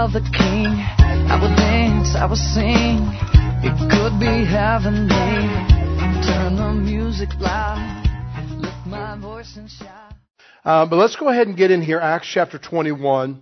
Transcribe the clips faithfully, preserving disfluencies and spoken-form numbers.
of the King. I will dance, I will sing. It could be heavenly. Turn the music loud. Lift my voice and shout. Uh, but let's go ahead and get in here, Acts chapter twenty-one.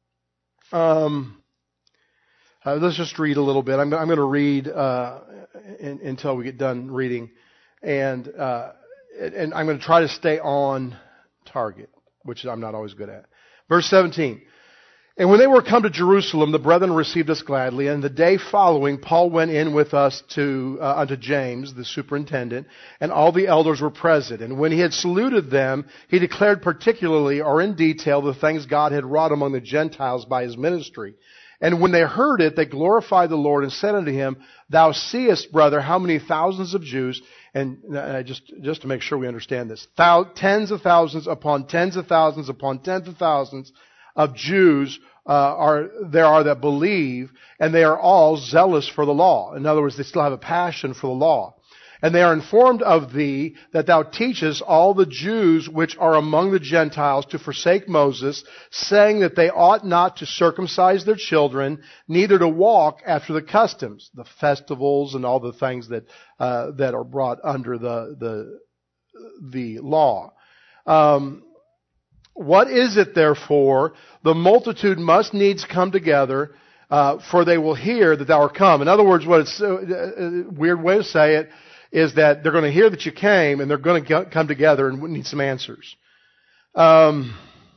Um, uh, let's just read a little bit. I'm, I'm going to read uh, in, until we get done reading. And, uh, and I'm going to try to stay on target, which I'm not always good at. Verse seventeen. And when they were come to Jerusalem, the brethren received us gladly. And the day following, Paul went in with us to uh, unto James, the superintendent, and all the elders were present. And when he had saluted them, he declared particularly or in detail the things God had wrought among the Gentiles by his ministry. And when they heard it, they glorified the Lord and said unto him, Thou seest, brother, how many thousands of Jews, and uh, just just to make sure we understand this, thou, tens of thousands upon tens of thousands upon tens of thousands of Jews uh, are there are that believe, and they are all zealous for the law. In other words, they still have a passion for the law. And they are informed of thee that thou teachest all the Jews which are among the Gentiles to forsake Moses, saying that they ought not to circumcise their children, neither to walk after the customs, the festivals and all the things that uh, that are brought under the the the law. Um, what is it therefore? The multitude must needs come together, uh, for they will hear that thou art come. In other words, what it's a uh, weird way to say it is that they're going to hear that you came, and they're going to come together and need some answers. Um,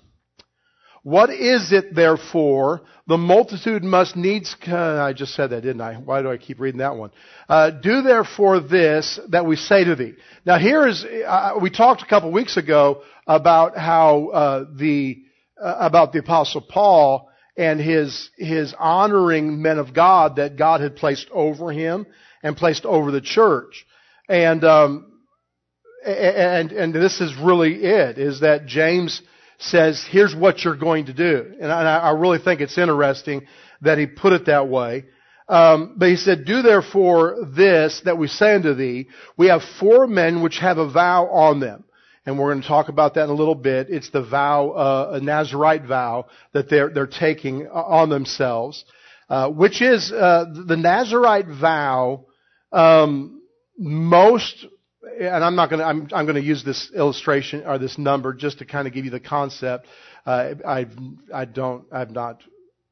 what is it, therefore? The multitude must needs... Uh, I just said that, didn't I? Why do I keep reading that one? Uh, do therefore this that we say to thee. Now here is... Uh, we talked a couple weeks ago about how uh, the... Uh, about the Apostle Paul and his his honoring men of God that God had placed over him and placed over the church. And, um, and, and this is really it, is that James says, here's what you're going to do. And I, I really think it's interesting that he put it that way. Um, but he said, do therefore this that we say unto thee, we have four men which have a vow on them. And we're going to talk about that in a little bit. It's the vow, uh, a Nazirite vow that they're, they're taking on themselves, uh, which is, uh, the Nazirite vow, um, most, and I'm not going to, I'm, I'm going to use this illustration or this number just to kind of give you the concept. Uh, I, I don't, I've not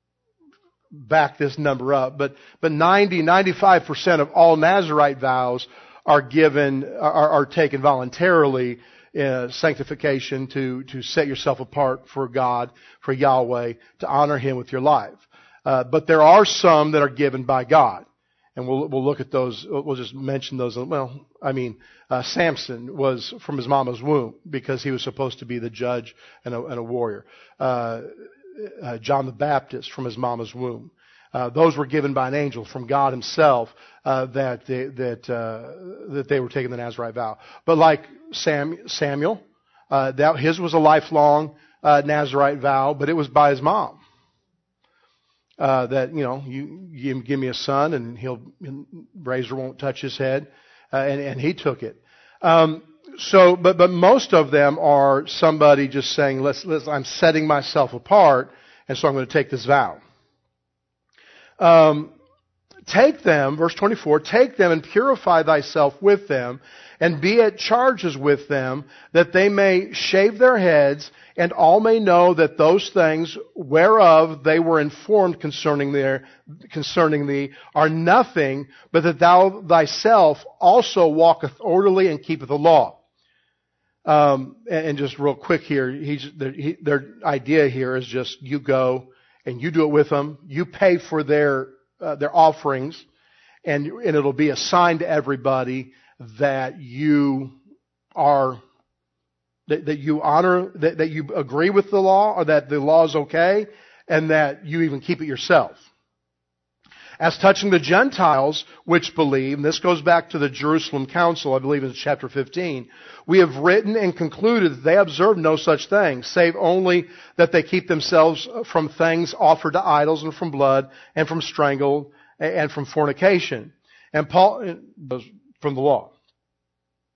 backed this number up, but, but ninety, ninety-five percent of all Nazirite vows are given, are, are taken voluntarily, uh, sanctification to, to set yourself apart for God, for Yahweh, to honor Him with your life. Uh, but there are some that are given by God. And we'll we'll look at those. We'll just mention those. Well, I mean, uh, Samson was from his mama's womb because he was supposed to be the judge and a, and a warrior. Uh, uh, John the Baptist from his mama's womb. Uh, those were given by an angel from God Himself uh, that they, that uh, that they were taking the Nazirite vow. But like Sam, Samuel, uh, that his was a lifelong uh, Nazirite vow, but it was by his mom. Uh, that, you know, you, you give me a son and he'll, razor won't touch his head. Uh, and, and he took it. Um, so, but, but most of them are somebody just saying, let's, let's, I'm setting myself apart, and so I'm going to take this vow. Um, take them, verse twenty-four, take them and purify thyself with them, and be at charges with them, that they may shave their heads, and all may know that those things whereof they were informed concerning their, concerning thee are nothing, but that thou thyself also walketh orderly and keepeth the law. Um, and, and just real quick here, he's, he, their idea here is just you go and you do it with them. You pay for their uh, their offerings, and and it'll be a sign to everybody that you are. That, that you honor, that, that you agree with the law, or that the law is okay, and that you even keep it yourself. As touching the Gentiles which believe, and this goes back to the Jerusalem Council, I believe in chapter fifteen, we have written and concluded that they observe no such thing, save only that they keep themselves from things offered to idols, and from blood, and from strangle, and from fornication. And Paul, from the law.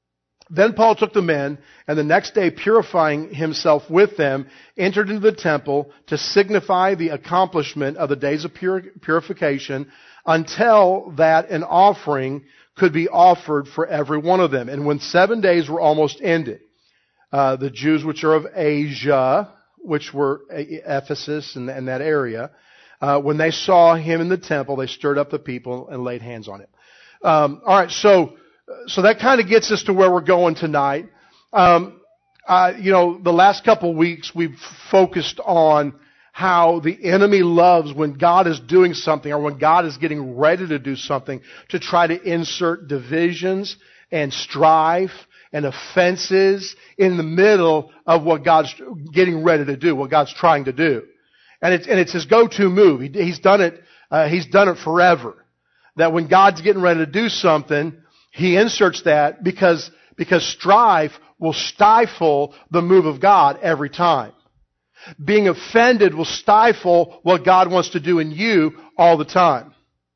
Then Paul took the men, and the next day, purifying himself with them, entered into the temple to signify the accomplishment of the days of pur- purification, until that an offering could be offered for every one of them. And when seven days were almost ended, uh, the Jews which are of Asia, which were Ephesus and, and that area, uh, when they saw him in the temple, they stirred up the people and laid hands on him. Um, all right, so so that kind of gets us to where we're going tonight. Um, uh, you know, the last couple of weeks we've focused on how the enemy loves when God is doing something or when God is getting ready to do something to try to insert divisions and strife and offenses in the middle of what God's getting ready to do, what God's trying to do. And it's, and it's his go-to move. He, he's done it, uh, he's done it forever. That when God's getting ready to do something, he inserts that because, because strife will stifle the move of God every time. Being offended will stifle what God wants to do in you all the time.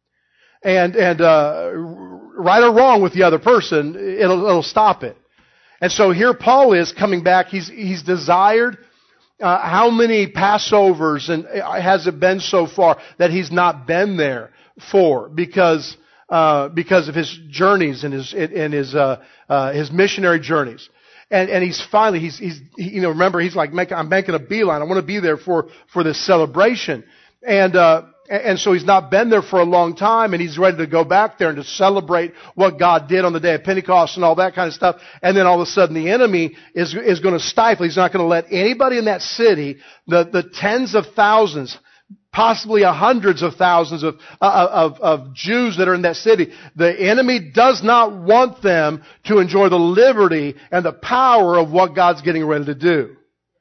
And, and, uh, right or wrong with the other person, it'll, it'll stop it. And so here Paul is coming back. He's, he's desired, uh, how many Passovers and has it been so far that he's not been there for because, uh, because of his journeys and his, and his, uh, uh, his missionary journeys. And, and he's finally, he's, he's, he, you know, remember, he's like, make, I'm making a beeline. I want to be there for, for this celebration. And, uh, and so he's not been there for a long time, and he's ready to go back there and to celebrate what God did on the day of Pentecost and all that kind of stuff. And then all of a sudden the enemy is, is going to stifle. He's not going to let anybody in that city, the, the tens of thousands, possibly hundreds of thousands of, of, of Jews that are in that city. The enemy does not want them to enjoy the liberty and the power of what God's getting ready to do.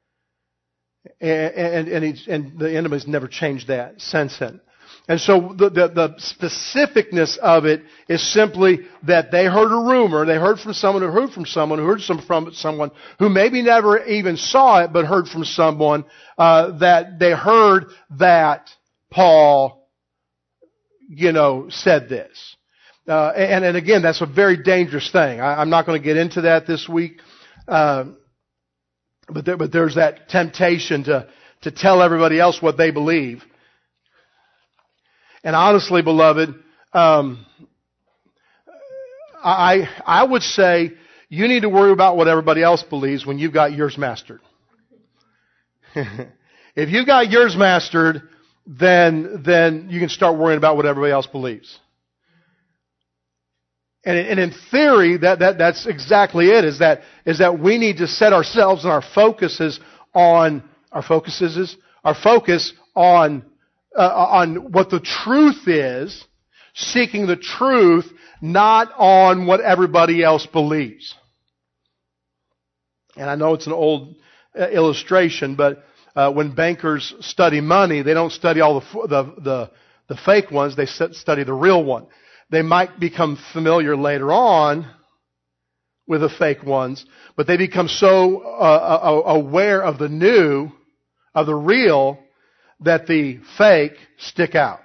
And, and, and, he's, and the enemy's never changed that since then. And so the, the, the specificness of it is simply that they heard a rumor, they heard from someone who heard from someone who heard some from someone who maybe never even saw it, but heard from someone, uh, that they heard that Paul, you know, said this. Uh, and, and again, that's a very dangerous thing. I, I'm not going to get into that this week. Uh, but there, but there's that temptation to, to tell everybody else what they believe. And honestly, beloved, um, I I would say you need to worry about what everybody else believes when you've got yours mastered. If you've got yours mastered, then then you can start worrying about what everybody else believes. And, and in theory, that, that that's exactly it. Is that is that we need to set ourselves and our focuses on our focuses our focus on. Uh, on what the truth is, seeking the truth, not on what everybody else believes. And I know it's an old uh, illustration, but uh, when bankers study money, they don't study all the, the the the fake ones. They study the real one. They might become familiar later on with the fake ones, but they become so uh, aware of the new, of the real, that the fake stick out.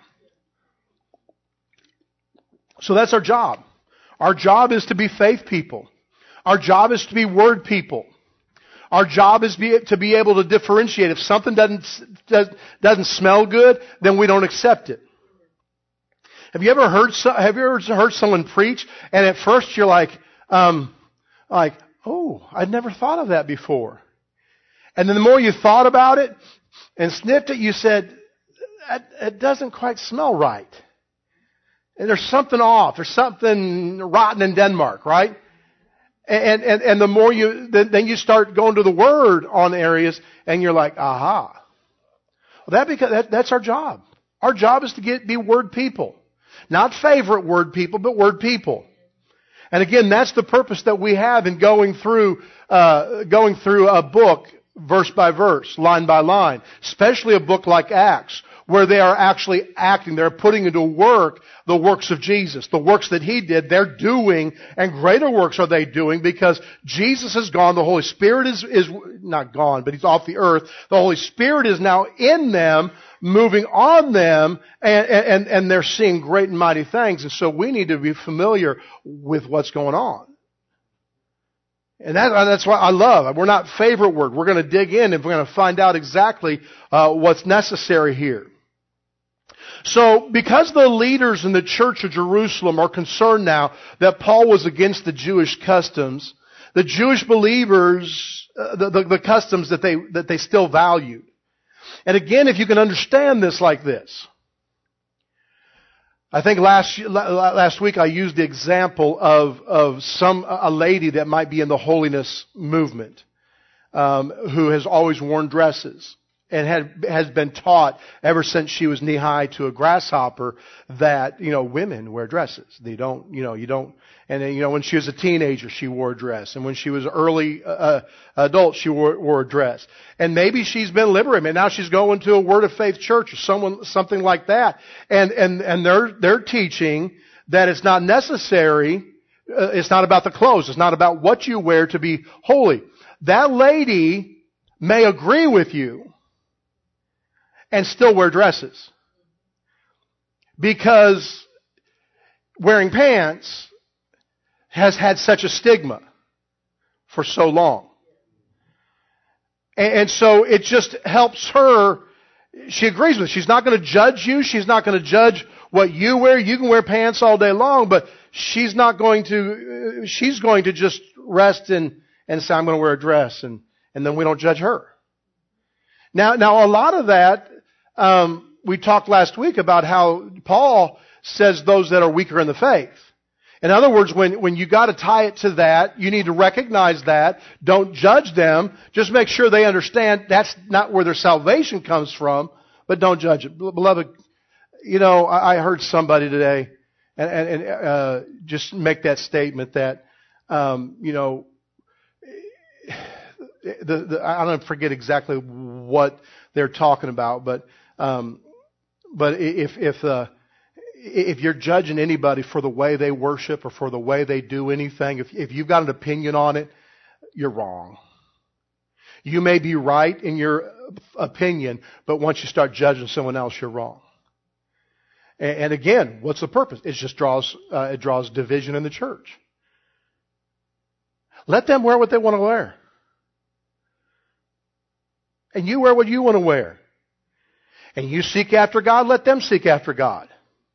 So that's our job. Our job is to be faith people. Our job is to be word people. Our job is be, to be able to differentiate. If something doesn't, does, doesn't smell good, then we don't accept it. Have you ever heard, have you ever heard someone preach and at first you're like, um, like, oh, I'd never thought of that before. And then the more you thought about it, and sniffed it, you said, it doesn't quite smell right. And there's something off. There's something rotten in Denmark, right? And, and, and the more you, then you start going to the Word on areas and you're like, aha. Well, that because, that, that's our job. Our job is to get, be Word people. Not favorite Word people, but Word people. And again, that's the purpose that we have in going through, uh, going through a book verse by verse, line by line, especially a book like Acts, where they are actually acting, they're putting into work the works of Jesus, the works that He did, they're doing, and greater works are they doing because Jesus is gone, the Holy Spirit is, is not gone, but He's off the earth, the Holy Spirit is now in them, moving on them, and, and, and they're seeing great and mighty things, and so we need to be familiar with what's going on. And that, that's what I love. We're not favorite word. We're going to dig in and we're going to find out exactly uh, what's necessary here. So, because the leaders in the church of Jerusalem are concerned now that Paul was against the Jewish customs, the Jewish believers, uh, the, the, the customs that they, that they still valued. And again, if you can understand this like this, I think last last week I used the example of of some a lady that might be in the holiness movement, um, who has always worn dresses and had has been taught ever since she was knee high to a grasshopper that you know women wear dresses. They don't, you know, you don't. And then, you know, when she was a teenager, she wore a dress, and when she was early uh, adult, she wore, wore a dress. And maybe she's been liberated, and now she's going to a Word of Faith church or someone something like that. And and and they're they're teaching that it's not necessary. Uh, it's not about the clothes. It's not about what you wear to be holy. That lady may agree with you and still wear dresses, because wearing pants has had such a stigma for so long. And, and so it just helps her. She agrees with it. She's not going to judge you. She's not going to judge what you wear. You can wear pants all day long, but she's not going to, she's going to just rest and, and say, I'm going to wear a dress, and, and then we don't judge her. Now, now a lot of that, um, we talked last week about how Paul says those that are weaker in the faith. In other words, when, when you got to tie it to that, you need to recognize that. Don't judge them. Just make sure they understand that's not where their salvation comes from, but don't judge it. Beloved, you know, I, I heard somebody today and, and, and uh, just make that statement that, um, you know, the, the, I don't forget exactly what they're talking about, but um, but if if uh, if you're judging anybody for the way they worship or for the way they do anything, if, if you've got an opinion on it, you're wrong. You may be right in your opinion, but once you start judging someone else, you're wrong. And, and again, what's the purpose? It just draws uh, it draws division in the church. Let them wear what they want to wear, and you wear what you want to wear. And you seek after God, let them seek after God.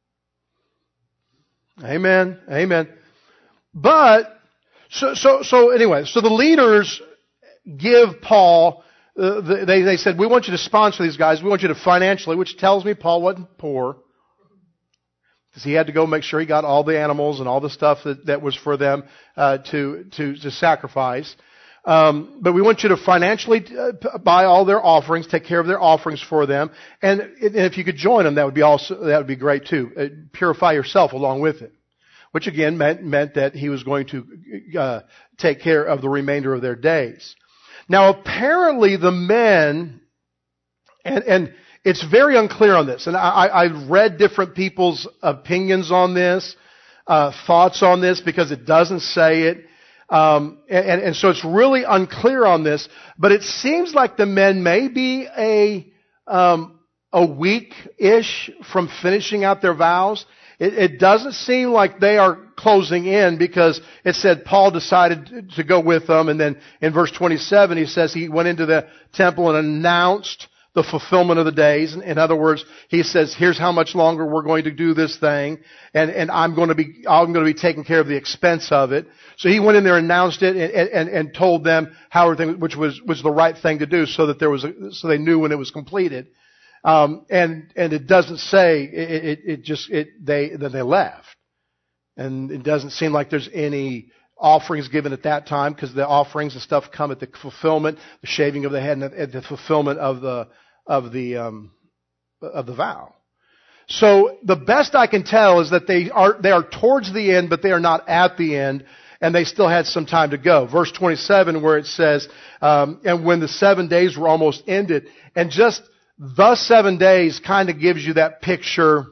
Amen. Amen. But, so, so, so anyway, so the leaders give Paul, uh, the, they, they said, we want you to sponsor these guys. We want you to financially, which tells me Paul wasn't poor, because he had to go make sure he got all the animals and all the stuff that, that was for them, uh, to, to, to sacrifice. Um, but we want you to financially uh, buy all their offerings, take care of their offerings for them, and, and if you could join them, that would be also that would be great too. Uh, purify yourself along with it, which again meant meant that he was going to uh, take care of the remainder of their days. Now, apparently, the men, and and it's very unclear on this, and I, I've read different people's opinions on this, uh, thoughts on this, because it doesn't say it. Um, and, and so it's really unclear on this, but it seems like the men may be a, um, a week-ish from finishing out their vows. It, it doesn't seem like they are closing in, because it said Paul decided to go with them, and then in verse twenty-seven he says he went into the temple and announced the fulfillment of the days. In other words, he says, here's how much longer we're going to do this thing, and, and I'm going to be, I'm going to be taking care of the expense of it. So he went in there and announced it and, and, and told them how everything, which was, was the right thing to do, so that there was, a, so they knew when it was completed. Um, and, and it doesn't say, it, it, it just, it, they, that they left. And it doesn't seem like there's any offerings given at that time, because the offerings and stuff come at the fulfillment, the shaving of the head, and at the fulfillment of the, of the, um, of the vow. So the best I can tell is that they are, they are towards the end, but they are not at the end, and they still had some time to go. Verse twenty-seven, where it says, um, and when the seven days were almost ended, and just the seven days kind of gives you that picture,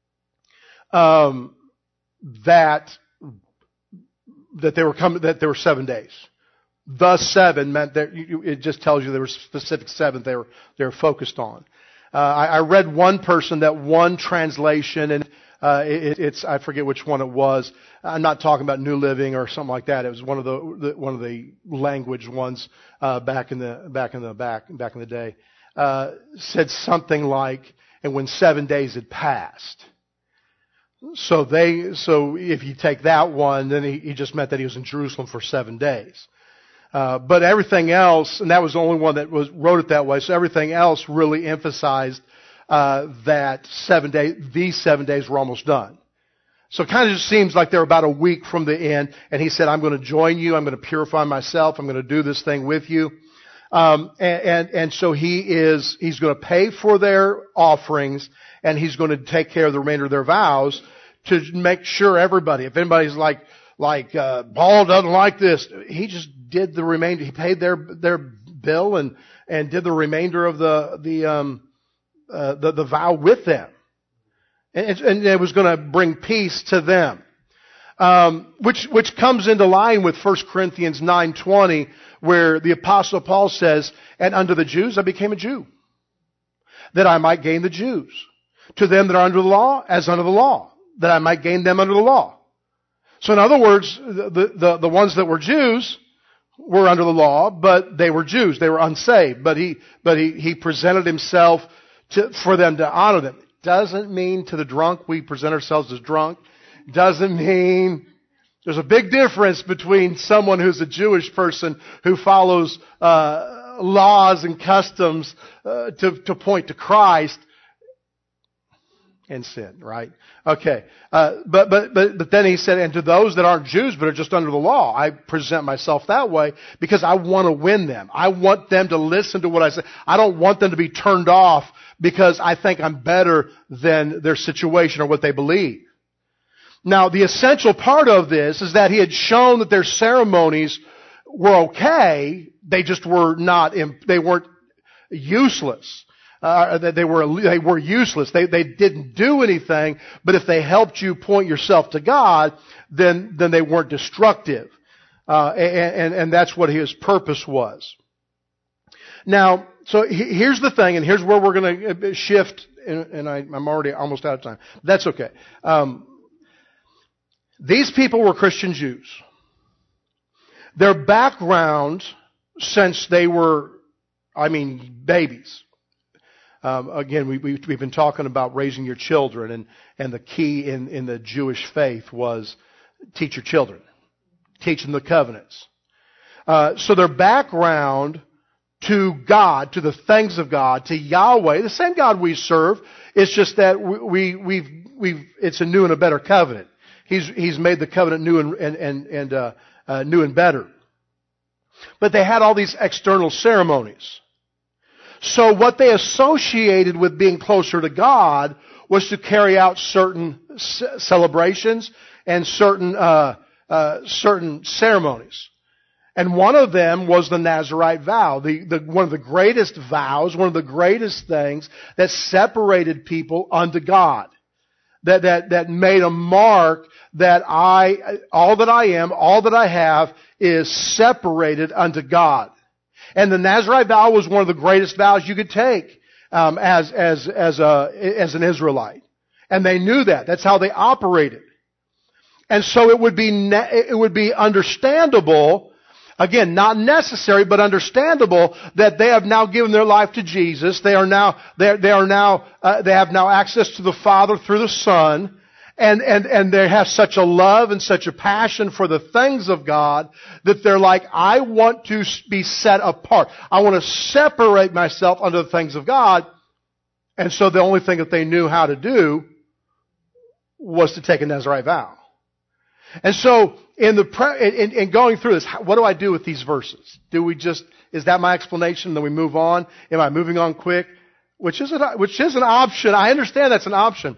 um, that, that they were coming, that there were seven days. The seven meant that you, it just tells you there were specific seven they were, they were focused on. Uh, I, I read one person that one translation, and Uh, it, it's, I forget which one it was. I'm not talking about New Living or something like that. It was one of the, the one of the language ones, uh, back in the, back in the back, back in the day, uh, said something like, and when seven days had passed. So they, so if you take that one, then he, he just meant that he was in Jerusalem for seven days. Uh, but everything else, and that was the only one that was, wrote it that way, so everything else really emphasized Uh, that seven days, these seven days were almost done. So it kind of just seems like they're about a week from the end. And he said, I'm going to join you. I'm going to purify myself. I'm going to do this thing with you. Um, and, and, and so he is, he's going to pay for their offerings, and he's going to take care of the remainder of their vows to make sure everybody, if anybody's like, like, uh, Paul doesn't like this, he just did the remainder. He paid their, their bill and, and did the remainder of the, the, um, Uh, the, the vow with them. And, and it was going to bring peace to them. Um, which, which comes into line with First Corinthians nine twenty, where the Apostle Paul says, and unto the Jews I became a Jew, that I might gain the Jews. To them that are under the law, as under the law, that I might gain them under the law. So in other words, the, the, the ones that were Jews were under the law, but they were Jews. They were unsaved. But he, but he, he presented himself To, for them to honor them. Doesn't mean to the drunk we present ourselves as drunk. Doesn't mean, there's a big difference between someone who's a Jewish person who follows uh, laws and customs uh, to, to point to Christ and sin, right? Okay. Uh, but, but, but, but then he said, and to those that aren't Jews but are just under the law, I present myself that way because I want to win them. I want them to listen to what I say. I don't want them to be turned off because I think I'm better than their situation or what they believe. Now, the essential part of this is that he had shown that their ceremonies were okay. They just were not, they weren't useless. Uh, they were, they were useless. They, they didn't do anything, but if they helped you point yourself to God, then, then they weren't destructive. Uh, and, and, and that's what his purpose was. Now, so here's the thing, and here's where we're going to shift, and, and I, I'm already almost out of time. That's okay. Um, these people were Christian Jews. Their background, since they were, I mean, babies. Um, again, we, we, we've been talking about raising your children, and, and the key in, in the Jewish faith was teach your children, teach them the covenants. Uh, so their background to God, to the things of God, to Yahweh, the same God we serve. It's just that we, we we've we've it's a new and a better covenant. He's He's made the covenant new and and and, and uh, uh, new and better. But they had all these external ceremonies. So what they associated with being closer to God was to carry out certain c- celebrations and certain uh, uh, certain ceremonies. And one of them was the Nazirite vow, the, the, one of the greatest vows, one of the greatest things that separated people unto God. That, that, that made a mark that I, all that I am, all that I have is separated unto God. And the Nazirite vow was one of the greatest vows you could take, um, as, as, as a, as an Israelite. And they knew that. That's how they operated. And so it would be, it would be understandable, again, not necessary, but understandable that they have now given their life to Jesus. They are now, they are, they are now, uh, they have now access to the Father through the Son. And, and, and they have such a love and such a passion for the things of God that they're like, I want to be set apart. I want to separate myself under the things of God. And so the only thing that they knew how to do was to take a Nazirite vow. And so in the pre- in, in going through this, what do I do with these verses? Do we just, is that my explanation? Then we move on? Am I moving on quick? Which is an, which is an option. I understand that's an option.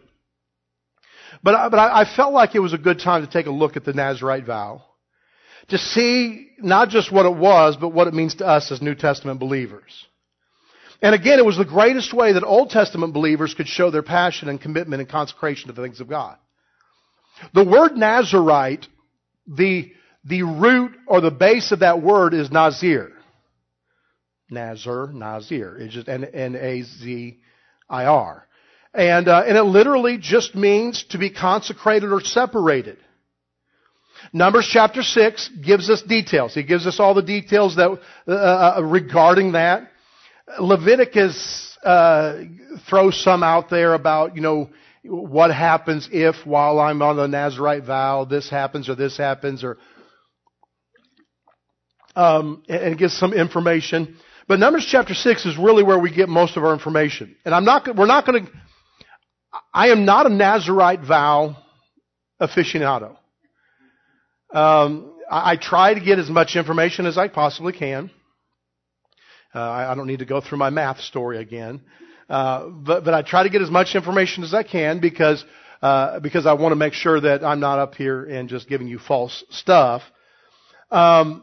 But I, but I, I felt like it was a good time to take a look at the Nazirite vow. To see not just what it was, but what it means to us as New Testament believers. And again, it was the greatest way that Old Testament believers could show their passion and commitment and consecration to the things of God. The word Nazirite, the, the root or the base of that word is Nazir. Nazir, Nazir. It's just N A Z I R. And, uh, and it literally just means to be consecrated or separated. Numbers chapter six gives us details. He gives us all the details that, uh, uh, regarding that. Leviticus, uh, throws some out there about, you know, what happens if while I'm on the Nazirite vow, this happens or this happens or, um, and gives some information. But Numbers chapter six is really where we get most of our information. And I'm not, we're not going to, I am not a Nazirite vow aficionado. Um, I, I try to get as much information as I possibly can. Uh, I, I don't need to go through my math story again. Uh, but, but I try to get as much information as I can because, uh, because I want to make sure that I'm not up here and just giving you false stuff. Um,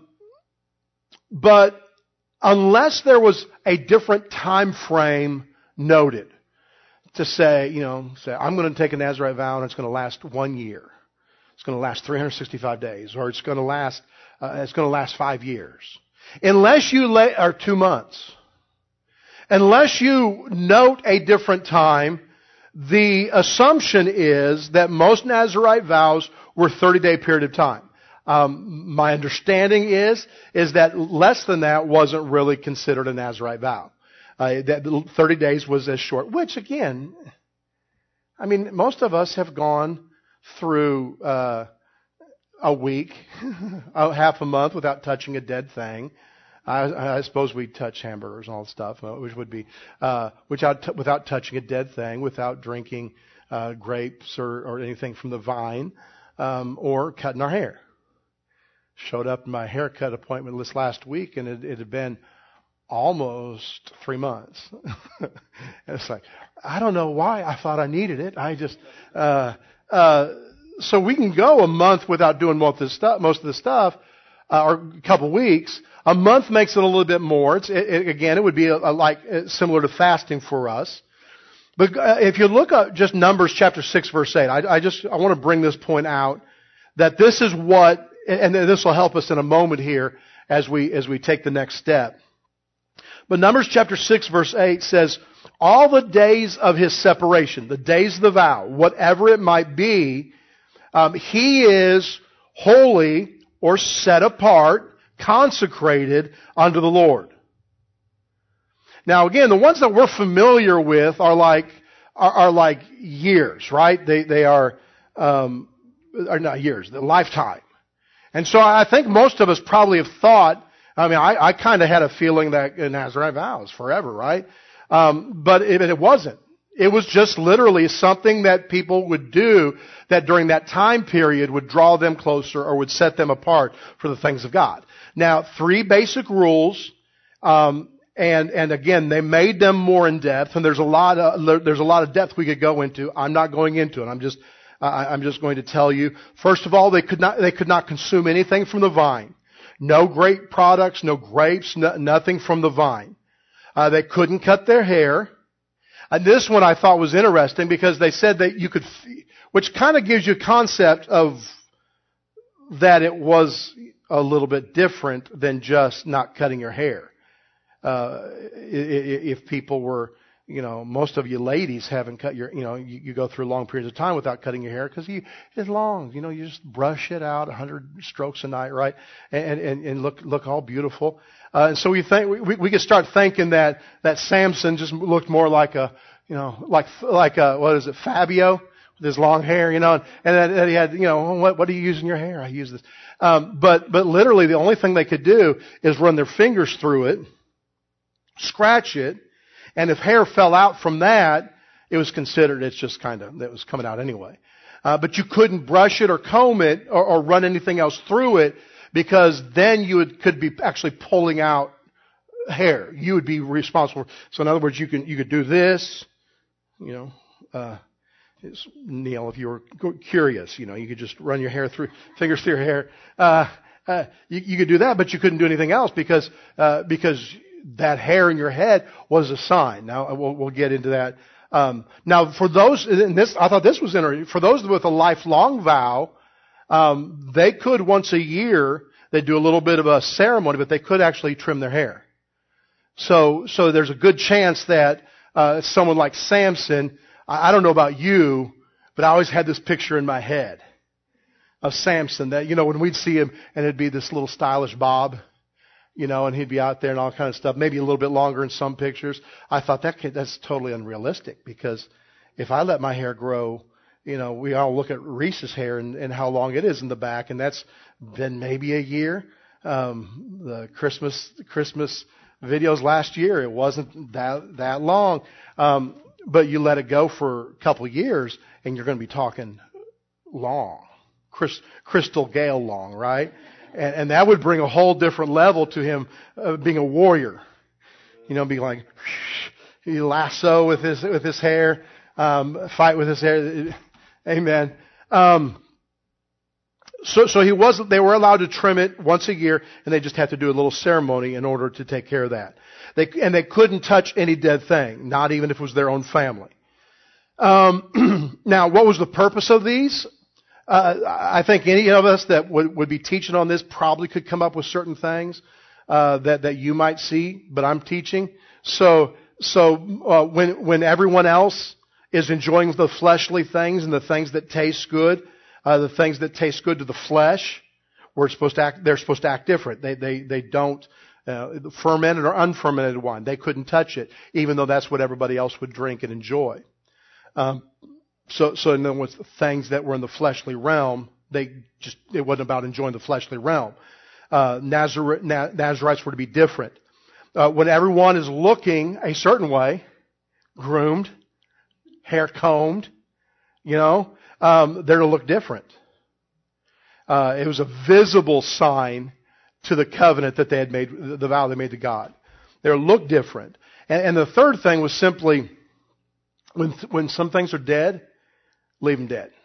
but unless there was a different time frame noted to say, you know, say, I'm going to take a Nazirite vow and it's going to last one year. It's going to last three hundred sixty-five days, or it's going to last, uh, it's going to last five years. Unless you lay, or two months. Unless you note a different time, the assumption is that most Nazirite vows were thirty day period of time. Um, my understanding is, is that less than that wasn't really considered a Nazirite vow. Uh, that thirty days was as short, which again, I mean, most of us have gone through uh, a week, half a month without touching a dead thing. I, I suppose we touch hamburgers and all that stuff, which would be uh, without t- without touching a dead thing, without drinking uh, grapes or, or anything from the vine, um, or cutting our hair. Showed up in my haircut appointment this last week, and it, it had been almost three months. And it's like, I don't know why I thought I needed it. I just, uh, uh, so we can go a month without doing most of the stuff, most of the stuff, uh, or a couple weeks. A month makes it a little bit more. It's, it, it, again, it would be a, a, like uh, similar to fasting for us. But uh, if you look at just Numbers chapter six, verse eight, I, I just I want to bring this point out that this is what, and this will help us in a moment here as we as we take the next step. But Numbers chapter six, verse eight says, all the days of his separation, the days of the vow, whatever it might be, um, he is holy or set apart, consecrated unto the Lord. Now again, the ones that we're familiar with are like are, are like years, right? They they are um, are not years, the lifetime. And so I think most of us probably have thought. I mean, I, I kind of had a feeling that a Nazirite vow is forever, right? Um, but it, it wasn't. It was just literally something that people would do that during that time period would draw them closer or would set them apart for the things of God. Now, three basic rules, um, and and again, they made them more in depth. And there's a lot of there's a lot of depth we could go into. I'm not going into it. I'm just uh, I'm just going to tell you. First of all, they could not they could not consume anything from the vine. No grape products, no grapes, no, nothing from the vine. Uh, they couldn't cut their hair. And this one I thought was interesting because they said that you could, which kind of gives you a concept of that it was a little bit different than just not cutting your hair. Uh, if people were, you know, most of you ladies haven't cut your, you know, you, you go through long periods of time without cutting your hair because you, it's long, you know, you just brush it out a hundred strokes a night, right? And, and, and look, look all beautiful. Uh, and so we think, we, we could start thinking that, that Samson just looked more like a, you know, like, like a, what is it, Fabio with his long hair, you know, and that, that he had, you know, what, what do you use in your hair? I use this. Um, but, but literally the only thing they could do is run their fingers through it, scratch it, and if hair fell out from that, it was considered, it's just kind of, it was coming out anyway. Uh, but you couldn't brush it or comb it or, or run anything else through it because then you would, could be actually pulling out hair. You would be responsible. So in other words, you can, you could do this, you know, uh, it's, Neil, if you were curious, you know, you could just run your hair through, fingers through your hair. Uh, uh, you, you could do that, but you couldn't do anything else because, uh, because that hair in your head was a sign. Now we'll, we'll get into that. Um, now for those, and this, I thought this was interesting. For those with a lifelong vow, um, they could once a year, they do a little bit of a ceremony, but they could actually trim their hair. So, so there's a good chance that, uh, someone like Samson, I, I don't know about you, but I always had this picture in my head of Samson that, you know, when we'd see him and it'd be this little stylish bob, you know, and he'd be out there and all kind of stuff, maybe a little bit longer in some pictures. I thought that kid, that's totally unrealistic, because if I let my hair grow, you know, we all look at Reese's hair and, and how long it is in the back, and that's been maybe a year. Um, the Christmas Christmas videos last year, it wasn't that that long, um, but you let it go for a couple of years, and you're going to be talking long, Chris, Crystal Gale long, right? And, and that would bring a whole different level to him uh, being a warrior. You know, being like, he lasso with his with his hair, um, fight with his hair. Amen. Um, so, so he wasn't. They were allowed to trim it once a year, and they just had to do a little ceremony in order to take care of that. They and they couldn't touch any dead thing, not even if it was their own family. Um, now, what was the purpose of these? Uh, I think any of us that would, would be teaching on this probably could come up with certain things uh, that that you might see, but I'm teaching. So, so uh, when when everyone else is enjoying the fleshly things and the things that taste good, uh, the things that taste good to the flesh, we're supposed to act. They're supposed to act different. They they they don't uh, fermented or unfermented wine. They couldn't touch it, even though that's what everybody else would drink and enjoy. Um, So, so in other words, things that were in the fleshly realm, they just, it wasn't about enjoying the fleshly realm. Uh, Nazar- Na- Nazarites were to be different. Uh, when everyone is looking a certain way, groomed, hair combed, you know, um, they're to look different. Uh, it was a visible sign to the covenant that they had made, the vow they made to God. They were to look different. And, and the third thing was simply, when, when some things are dead, leave them dead.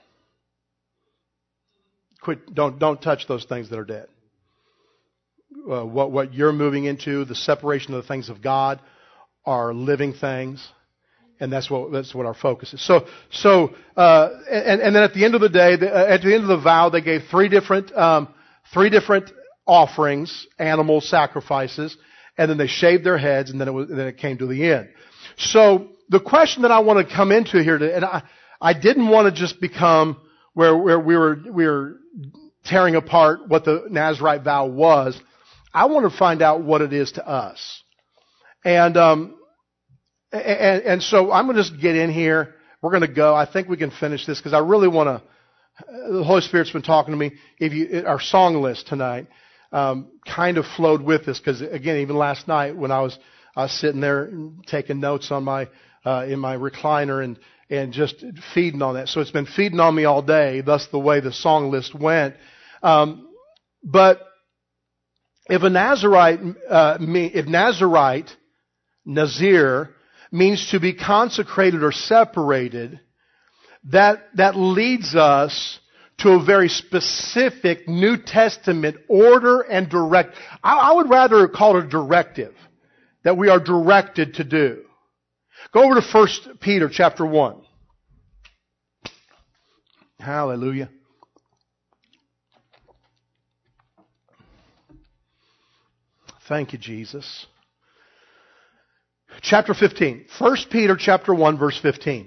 Quit. Don't don't touch those things that are dead. Uh, what what you're moving into, the separation of the things of God, are living things, and that's what that's what our focus is. So so uh, and and then at the end of the day, the, uh, at the end of the vow, they gave three different um, three different offerings, animal sacrifices, and then they shaved their heads, and then it was, then it came to the end. So the question that I want to come into here, to, and I. I didn't want to just become where, where we were we were tearing apart what the Nazirite vow was. I want to find out what it is to us, and um, and, and so I'm going to just get in here. We're going to go. I think we can finish this because I really want to. The Holy Spirit's been talking to me. If you our song list tonight um, kind of flowed with this, because again, even last night when I was I was sitting there taking notes on my uh, in my recliner and. And just feeding on that. So it's been feeding on me all day. Thus the way the song list went. Um, but if a Nazirite, uh, if Nazirite, Nazir, means to be consecrated or separated, that that leads us to a very specific New Testament order and direct. I, I would rather call it a directive that we are directed to do. Go over to First Peter chapter one. Hallelujah. Thank you, Jesus. Chapter fifteen. First Peter chapter one, verse fifteen.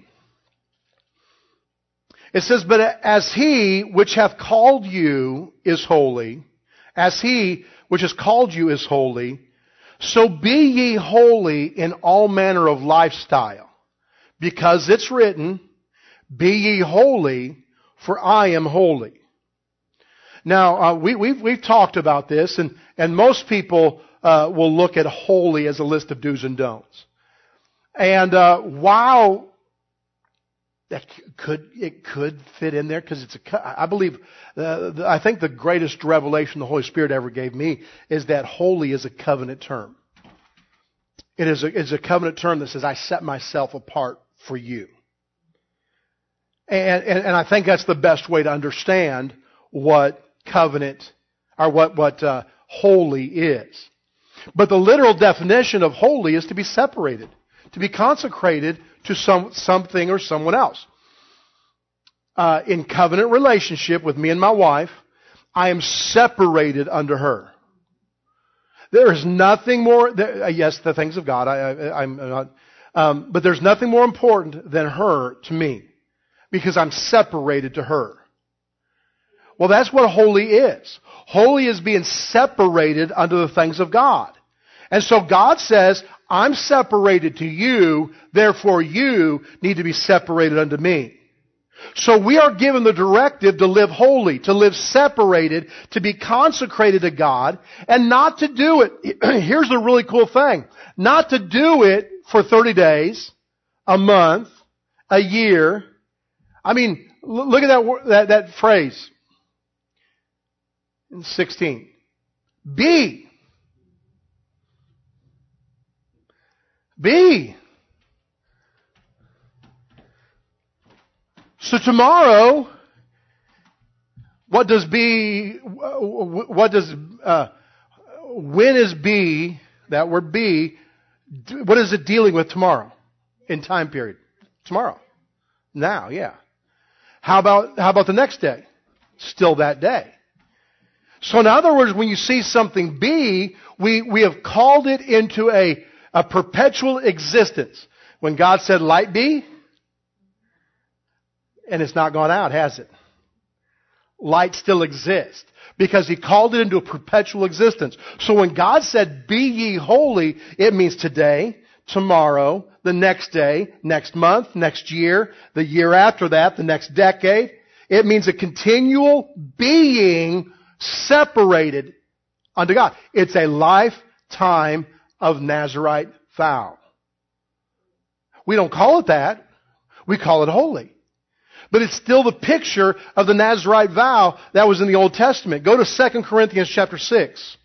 It says, "But as he which hath called you is holy, as he which has called you is holy, so be ye holy in all manner of lifestyle, because it's written, be ye holy, for I am holy." Now, uh, we, we've, we've talked about this, and, and most people uh, will look at holy as a list of do's and don'ts. And uh, while that could it could fit in there, because it's a, I believe, uh, the, I think the greatest revelation the Holy Spirit ever gave me is that holy is a covenant term. It is a, it's a covenant term that says, I set myself apart for you. And, and, and I think that's the best way to understand what covenant, or what, what uh, holy is. But the literal definition of holy is to be separated, to be consecrated to some something or someone else. Uh, in covenant relationship with me and my wife, I am separated unto her. There is nothing more. There, uh, yes, the things of God. I, I, I'm not. Um, but there's nothing more important than her to me because I'm separated to her. Well, that's what holy is. Holy is being separated unto the things of God. And so God says, I'm separated to you, therefore you need to be separated unto me. So we are given the directive to live holy, to live separated, to be consecrated to God, and not to do it. Here's the really cool thing. Not to do it for thirty days, a month, a year. I mean, look at that, that, that phrase. In sixteen. Be. Be. So tomorrow, what does be, what does, uh, when is be, that word be, what is it dealing with tomorrow in time period? Tomorrow. Now, yeah. How about, how about the next day? Still that day. So in other words, when you see something be, we, we have called it into a, a perpetual existence. When God said light be, and it's not gone out, has it? Light still exists because He called it into a perpetual existence. So when God said, be ye holy, it means today, tomorrow, the next day, next month, next year, the year after that, the next decade. It means a continual being separated unto God. It's a lifetime of Nazirite vow. We don't call it that. We call it holy. But it's still the picture of the Nazirite vow that was in the Old Testament. Go to Second Corinthians chapter six.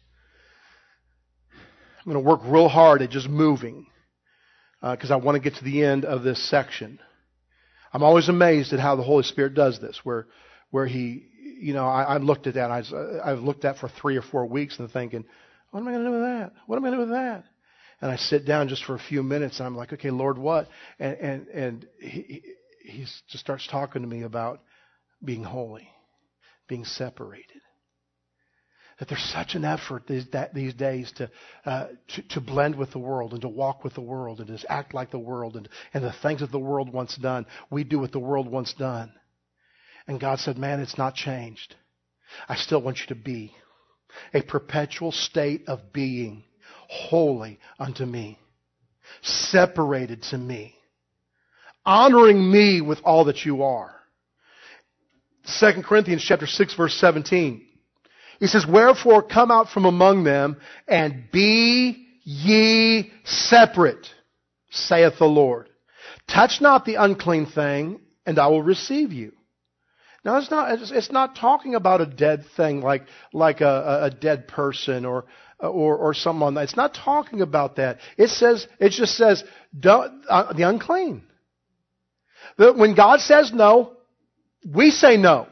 I'm going to work real hard at just moving because uh, I want to get to the end of this section. I'm always amazed at how the Holy Spirit does this, where where He, you know, I, I looked at that. I, I've looked at that for three or four weeks and thinking, what am I going to do with that? What am I going to do with that? And I sit down just for a few minutes and I'm like, okay, Lord, what? And and and He, he just starts talking to me about being holy, being separated. That there's such an effort these, that, these days to, uh, to to blend with the world and to walk with the world and to act like the world and, and the things that the world once done, we do what the world once done. And God said, man, it's not changed. I still want you to be a perpetual state of being holy unto me, separated to me, honoring me with all that you are. Second Corinthians chapter six, verse seventeen. He says, wherefore come out from among them and be ye separate, saith the Lord. Touch not the unclean thing, and I will receive you. Now, it's not, it's not talking about a dead thing like, like a, a dead person or, or, or someone. It's not talking about that. It says, it just says, don't, uh, the unclean. The, when God says no, we say no.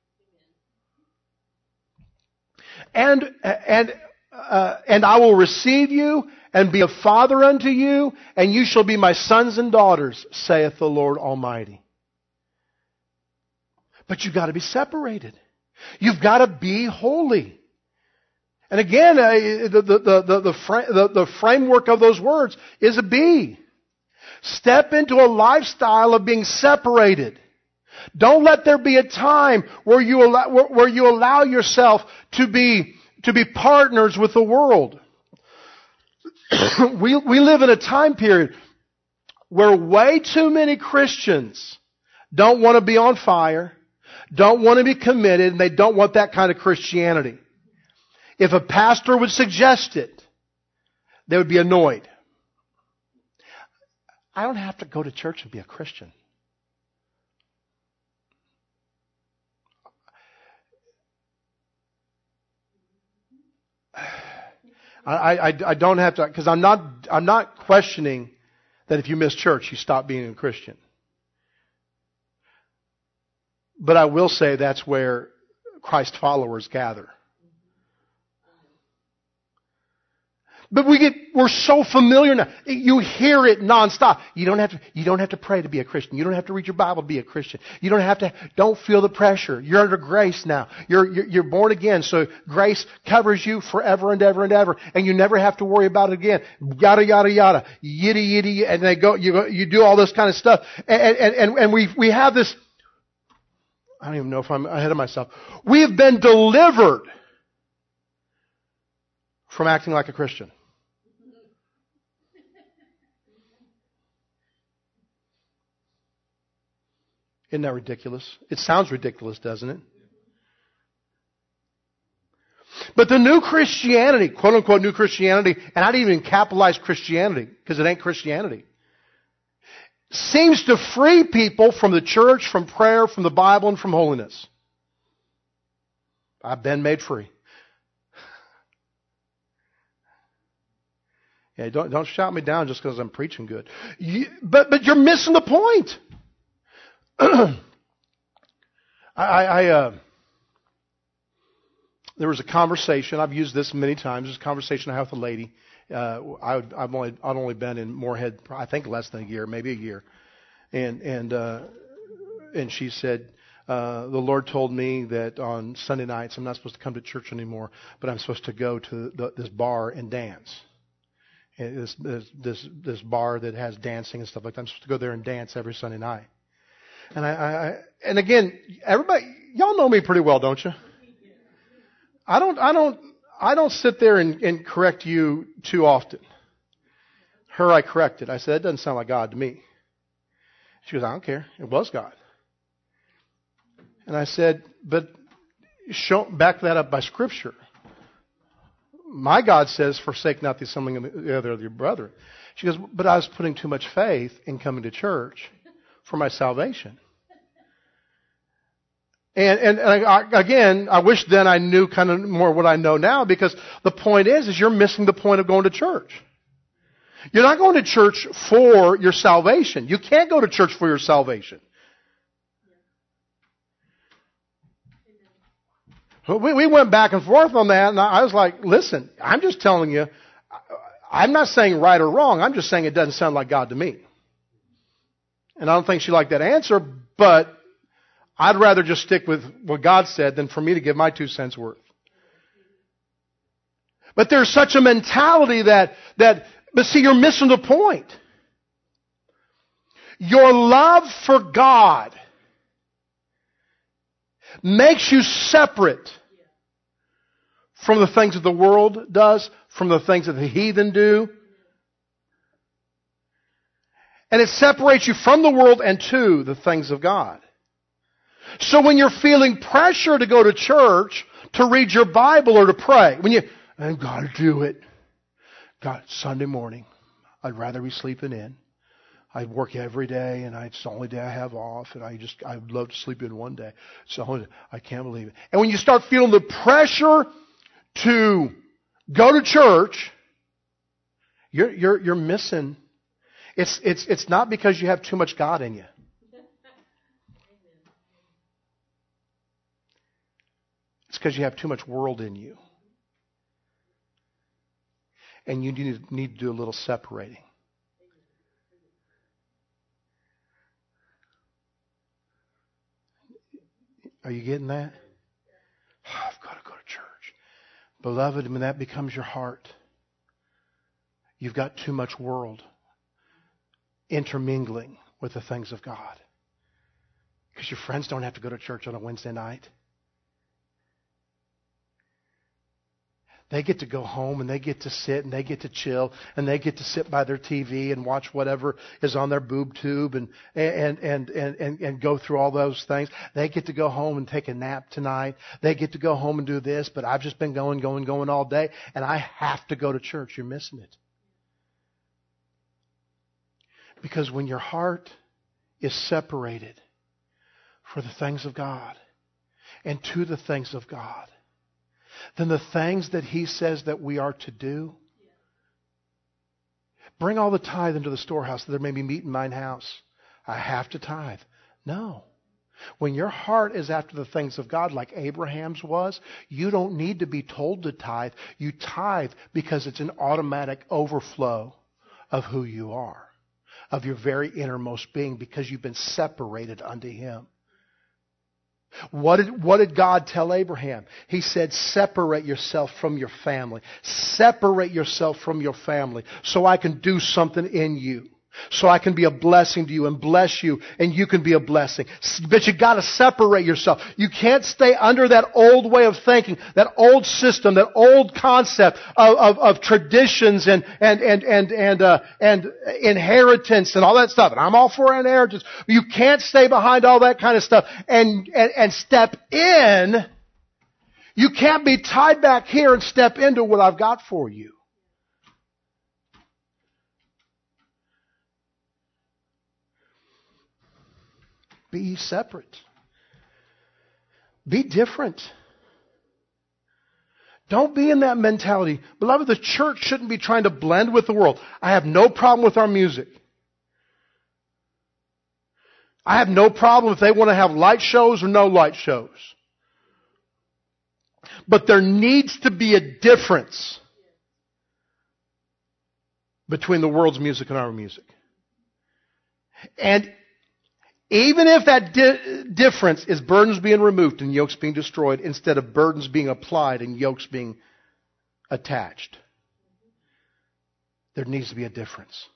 And, and, uh, and I will receive you and be a father unto you, and you shall be my sons and daughters, saith the Lord Almighty. But you've got to be separated. You've got to be holy. And again, uh, the, the, the, the, the, fra- the, the framework of those words is a be. Step into a lifestyle of being separated. Don't let there be a time where you allow, where, where you allow yourself to be, to be partners with the world. we, we live in a time period where way too many Christians don't want to be on fire, don't want to be committed, and they don't want that kind of Christianity. If a pastor would suggest it, they would be annoyed. I don't have to go to church and be a Christian. I, I, I don't have to, because I'm not, I'm not questioning that if you miss church, you stop being a Christian. But I will say that's where Christ followers gather. But we get, we're so familiar now. You hear it nonstop. You don't have to, you don't have to pray to be a Christian. You don't have to read your Bible to be a Christian. You don't have to, don't feel the pressure. You're under grace now. You're, you're, you're born again. So grace covers you forever and ever and ever. And you never have to worry about it again. Yada, yada, yada. Yitty, yitty. And they go, you go, you do all this kind of stuff. And, and, and, and we, we have this, I don't even know if I'm ahead of myself. We have been delivered from acting like a Christian. Isn't that ridiculous? It sounds ridiculous, doesn't it? But the new Christianity, quote unquote new Christianity, and I didn't even capitalize Christianity because it ain't Christianity, seems to free people from the church, from prayer, from the Bible, and from holiness. I've been made free. Yeah, don't don't shout me down just because I'm preaching good. You, but but you're missing the point. I, I uh, there was a conversation. I've used this many times. There's a conversation I had with a lady. Uh, I, I've only I'd only been in Moorhead, I think less than a year, maybe a year, and and uh, and she said, uh, the Lord told me that on Sunday nights I'm not supposed to come to church anymore, but I'm supposed to go to the, this bar and dance. And this, this this this bar that has dancing and stuff like that. I'm supposed to go there and dance every Sunday night. And I, I, and again, everybody, y'all know me pretty well, don't you? I don't, I don't, I don't sit there and, and correct you too often. Her, I corrected. I said, that doesn't sound like God to me. She goes, I don't care. It was God. And I said, but show, back that up by Scripture. My God says, forsake not the assembling of the other of your brethren. She goes, but I was putting too much faith in coming to church for my salvation. And, and, and I, again, I wish then I knew kind of more what I know now, because the point is, is you're missing the point of going to church. You're not going to church for your salvation. You can't go to church for your salvation. We, we went back and forth on that, and I was like, listen, I'm just telling you, I'm not saying right or wrong. I'm just saying it doesn't sound like God to me. And I don't think she liked that answer, but I'd rather just stick with what God said than for me to give my two cents worth. But there's such a mentality that, that, but see, you're missing the point. Your love for God makes you separate from the things that the world does, from the things that the heathen do. And it separates you from the world and to the things of God. So when you're feeling pressure to go to church, to read your Bible or to pray, when you, I've got to do it. God, Sunday morning, I'd rather be sleeping in. I work every day, and I, it's the only day I have off, and I just, I'd love to sleep in one day. So I can't believe it. And when you start feeling the pressure to go to church, you're, you're, you're missing. It's, it's, it's not because you have too much God in you. It's because you have too much world in you. And you need, need to do a little separating. Are you getting that? Oh, I've got to go to church. Beloved, when that becomes your heart, you've got too much world intermingling with the things of God. Because your friends don't have to go to church on a Wednesday night. They get to go home and they get to sit and they get to chill and they get to sit by their T V and watch whatever is on their boob tube and and and and and, and go through all those things. They get to go home and take a nap tonight. They get to go home and do this, but I've just been going, going, going all day, and I have to go to church. You're missing it. Because when your heart is separated for the things of God and to the things of God, then the things that He says that we are to do, bring all the tithe into the storehouse that there may be meat in mine house. I have to tithe. No. When your heart is after the things of God like Abraham's was, you don't need to be told to tithe. You tithe because it's an automatic overflow of who you are, of your very innermost being, because you've been separated unto Him. What did, what did God tell Abraham? He said, separate yourself from your family. Separate yourself from your family so I can do something in you. So I can be a blessing to you and bless you, and you can be a blessing. But you got to separate yourself. You can't stay under that old way of thinking, that old system, that old concept of, of, of traditions and and and and and, uh, and inheritance and all that stuff. And I'm all for inheritance. But you can't stay behind all that kind of stuff and, and and step in. You can't be tied back here and step into what I've got for you. Be separate. Be different. Don't be in that mentality. Beloved, the church shouldn't be trying to blend with the world. I have no problem with our music. I have no problem if they want to have light shows or no light shows. But there needs to be a difference between the world's music and our music. And even if that di- difference is burdens being removed and yokes being destroyed instead of burdens being applied and yokes being attached, there needs to be a difference.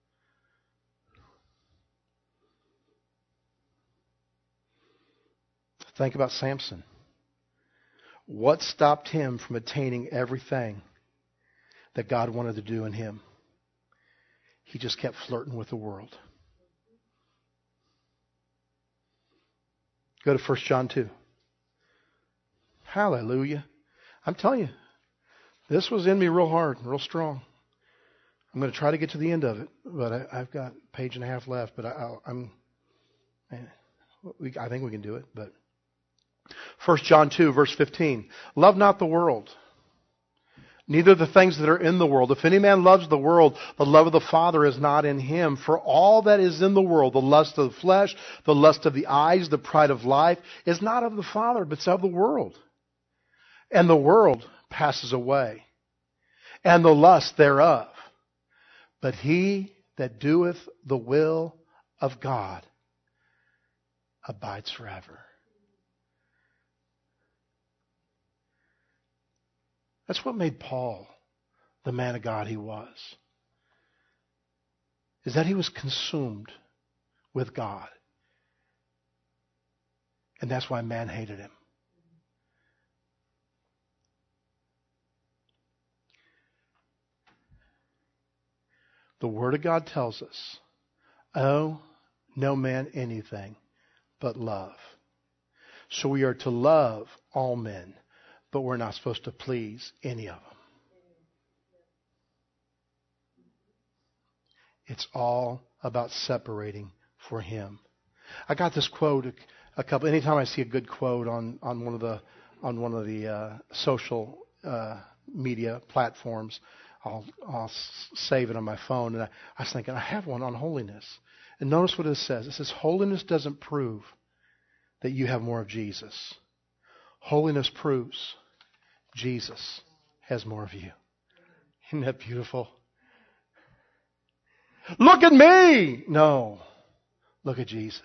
Think about Samson. What stopped him from attaining everything that God wanted to do in him? He just kept flirting with the world. Go to First John two. Hallelujah. I'm telling you, this was in me real hard, real strong. I'm going to try to get to the end of it, but I, I've got a page and a half left. But I, I'll, I'm, man, we, I think we can do it. But First John two, verse fifteen. Love not the world, neither the things that are in the world. If any man loves the world, the love of the Father is not in him. For all that is in the world, the lust of the flesh, the lust of the eyes, the pride of life, is not of the Father, but it's of the world. And the world passes away, and the lust thereof. But he that doeth the will of God abides forever. That's what made Paul the man of God he was. Is that he was consumed with God. And that's why man hated him. The Word of God tells us, owe no man anything but love. So we are to love all men, but we're not supposed to please any of them. It's all about separating for Him. I got this quote a, a couple. Anytime I see a good quote on, on one of the on one of the uh, social uh, media platforms, I'll I'll save it on my phone. And I, I was thinking, I have one on holiness. And notice what it says. It says, holiness doesn't prove that you have more of Jesus. Holiness proves Jesus has more of you. Isn't that beautiful? Look at me! No. Look at Jesus.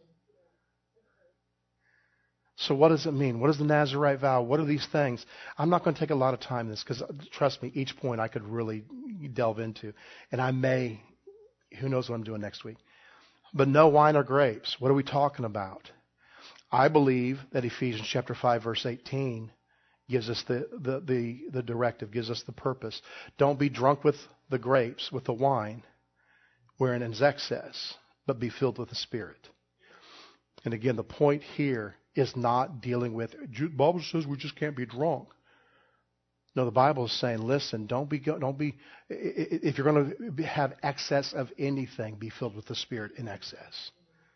So what does it mean? What is the Nazirite vow? What are these things? I'm not going to take a lot of time in this because, trust me, each point I could really delve into. And I may, who knows what I'm doing next week. But no wine or grapes. What are we talking about? I believe that Ephesians chapter five, verse eighteen gives us the, the, the, the directive, gives us the purpose. Don't be drunk with the grapes, with the wine, wherein in excess, but be filled with the Spirit. And again, the point here is not dealing with, the Bible says we just can't be drunk. No, the Bible is saying, listen, don't be, don't be, if you're going to have excess of anything, be filled with the Spirit in excess.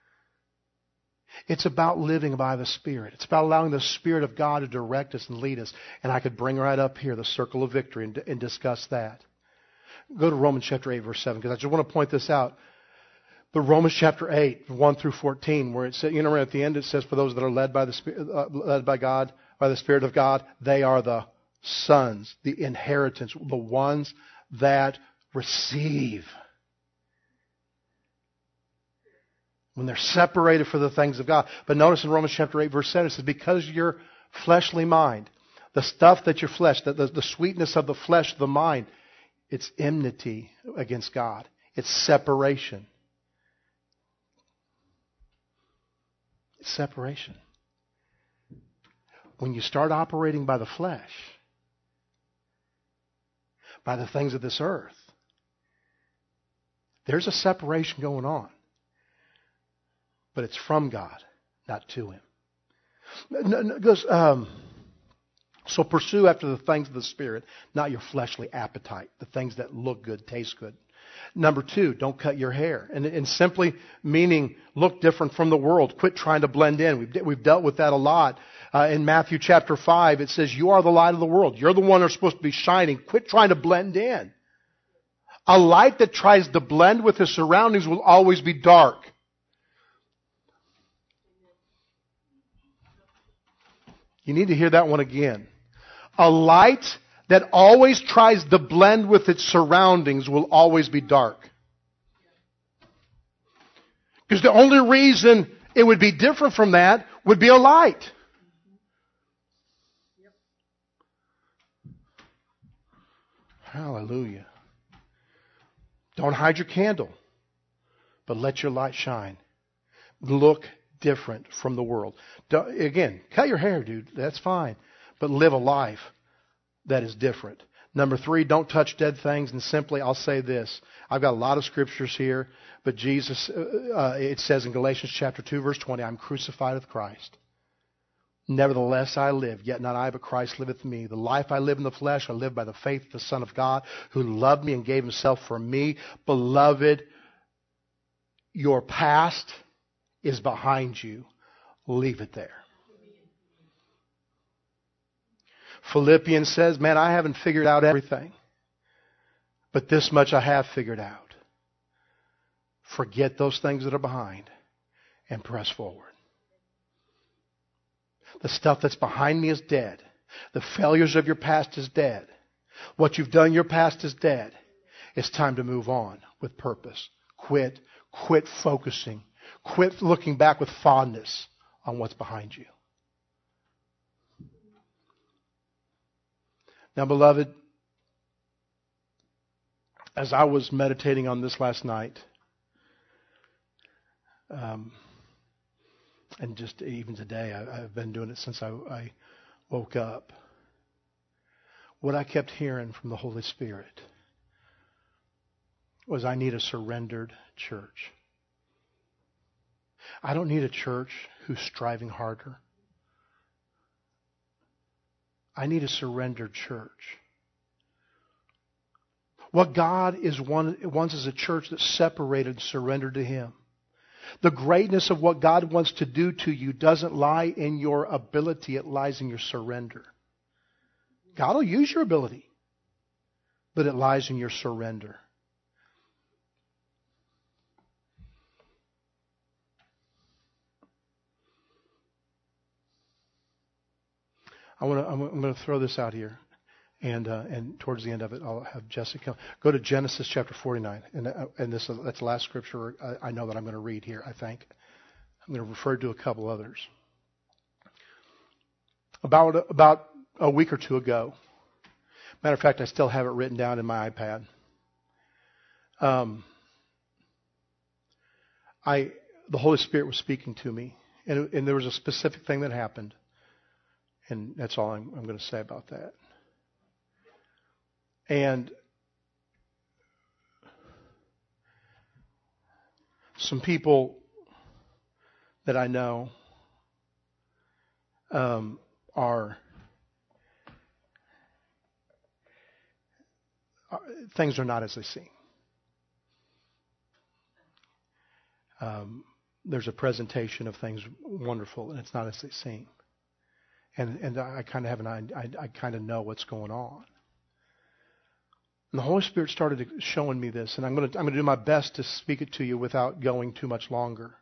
It's about living by the Spirit. It's about allowing the Spirit of God to direct us and lead us. And I could bring right up here the circle of victory and, and discuss that. Go to Romans chapter eight, verse seven, because I just want to point this out. the Romans chapter eight, one through fourteen, where it says, you know, at the end it says, for those that are led by the Spirit, uh, led by God, by the Spirit of God, they are the sons, the inheritance, the ones that receive. When they're separated for the things of God. But notice in Romans chapter eight, verse seven, it says, because your fleshly mind, the stuff that your flesh, the, the, the sweetness of the flesh, the mind, it's enmity against God. It's separation. It's separation. When you start operating by the flesh, by the things of this earth, there's a separation going on. But it's from God, not to Him. No, no, goes, um, so pursue after the things of the Spirit, not your fleshly appetite, the things that look good, taste good. Number two, don't cut your hair. And, and simply meaning look different from the world. Quit trying to blend in. We've, we've dealt with that a lot. Uh, in Matthew chapter five, it says, you are the light of the world. You're the one who's supposed to be shining. Quit trying to blend in. A light that tries to blend with his surroundings will always be dark. You need to hear that one again. A light that always tries to blend with its surroundings will always be dark. Because the only reason it would be different from that would be a light. Hallelujah. Don't hide your candle, but let your light shine. Look different from the world. Again, cut your hair, dude. That's fine. But live a life that is different. Number three, don't touch dead things. And simply, I'll say this. I've got a lot of scriptures here, but Jesus, uh, it says in Galatians chapter two, verse twenty, I'm crucified with Christ. Nevertheless I live, yet not I, but Christ liveth in me. The life I live in the flesh, I live by the faith of the Son of God, who loved me and gave himself for me. Beloved, your past is behind you. Leave it there. Philippians says, man, I haven't figured out everything, but this much I have figured out. Forget those things that are behind and press forward. The stuff that's behind me is dead. The failures of your past is dead. What you've done in your past is dead. It's time to move on with purpose. Quit, quit focusing. Quit looking back with fondness on what's behind you. Now, beloved, as I was meditating on this last night, um, and just even today, I, I've been doing it since I, I woke up, what I kept hearing from the Holy Spirit was I need a surrendered church. I don't need a church who's striving harder. I need a surrendered church. What God is one, wants is a church that's separated and surrendered to Him. The greatness of what God wants to do to you doesn't lie in your ability, it lies in your surrender. God will use your ability, but it lies in your surrender. I want to, I'm going to throw this out here, and uh, and towards the end of it, I'll have Jessica go to Genesis chapter forty-nine, and uh, and this that's the last scripture I, I know that I'm going to read here. I think I'm going to refer to a couple others. About about a week or two ago, matter of fact, I still have it written down in my iPad. Um, I the Holy Spirit was speaking to me, and and there was a specific thing that happened. And that's all I'm, I'm going to say about that. And some people that I know um, are, are things are not as they seem. Um, there's a presentation of things wonderful, and it's not as they seem. And and I kind of have an I, I kind of know what's going on. And the Holy Spirit started showing me this, and I'm going to I'm going to do my best to speak it to you without going too much longer.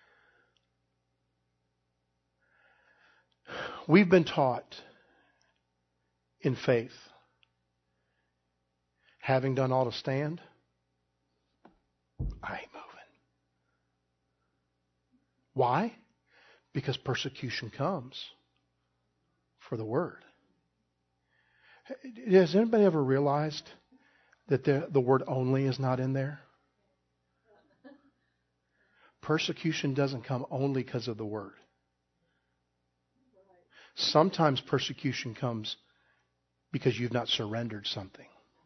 We've been taught in faith, having done all to stand, I ain't moving. Why? Because persecution comes for the word. Has anybody ever realized that the, the word only is not in there? Persecution doesn't come only because of the word. Sometimes persecution comes because you've not surrendered something.